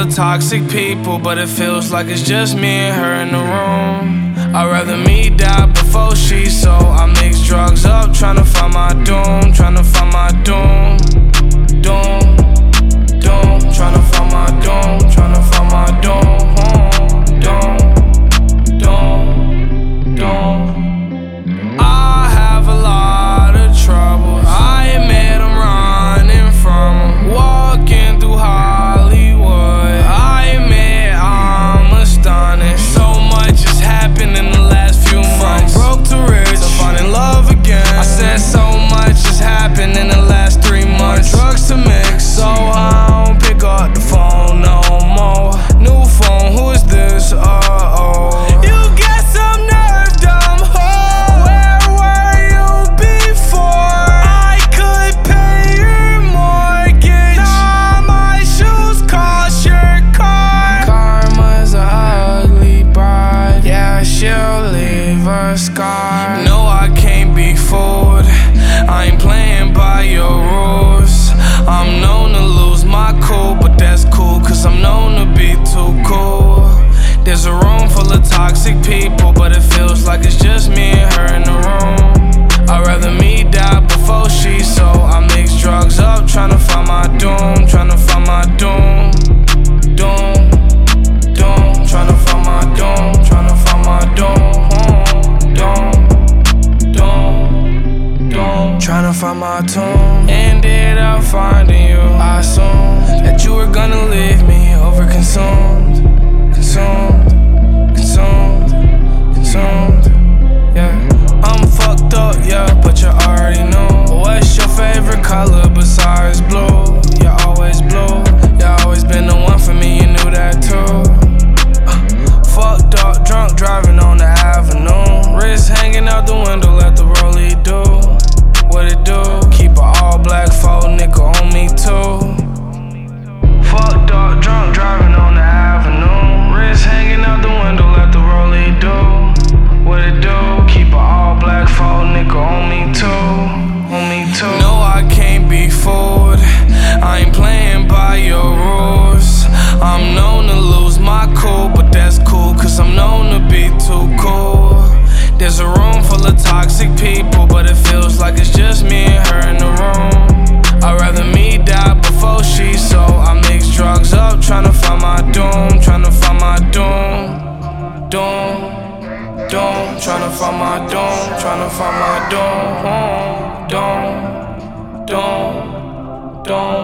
of toxic people, but it feels like it's just me and her in the room. I'd rather me die before she, so I mix drugs up, tryna find my doom, tryna find my doom. Doom, doom, tryna find my doom, tryna find my doom. Doom, doom, doom. I have a lot of trouble, I admit I'm running from them. Walking through Hollywood, I admit I'm astonished. So much has happened in the last few months. From broke to rich, to finding love again. I said so much has happened in the last 3 months. Drugs to mix, so I don't pick up the phone no more. New phone, who is this? You got some nerve, dumb hoe. Where were you before? I could pay your mortgage. Now my shoes cost your car. Karma's a ugly bride. Yeah, she'll leave a scar. No, I can't be fooled. I ain't playing by your rules. I'm known to lose my cool, but that's cool, cause I'm known to be too cool. There's a room full of toxic people, but it feels like it's just me and her in the room. I'd rather me die before she, so I mix drugs up, tryna find my doom, tryna find my doom. Doom, doom, tryna find my doom, tryna find my doom. Doom, doom, doom, tryna find my tomb. Ended up finding you. I assumed that you were gonna leave me over-consumed. Consumed, consumed, consumed. Yeah, I'm fucked up, yeah, but you already know. What's your favorite color besides blue? You're always blue. You've always been the one for me, you knew that too. Fucked up, drunk, driving on the avenue. Wrist hanging out the window, let the rollie do what it do. Keep an all black faux nickel on me too. Fucked up, drunk, driving on the avenue. Wrist hanging out the window, let the rollie do what it do. Keep an all black faux nickel on me too. On me too. No, I can't be fooled. I ain't playing by your rules. I'm known to lose my cool, but that's cool, cause I'm known to be too cool. There's a room full of toxic people, but it feels like it's just me and her in the room. I'd rather me die before she, so I mix drugs up, tryna find my doom, tryna find my doom. Doom, doom, tryna find my doom, tryna find my doom. Doom, doom, doom.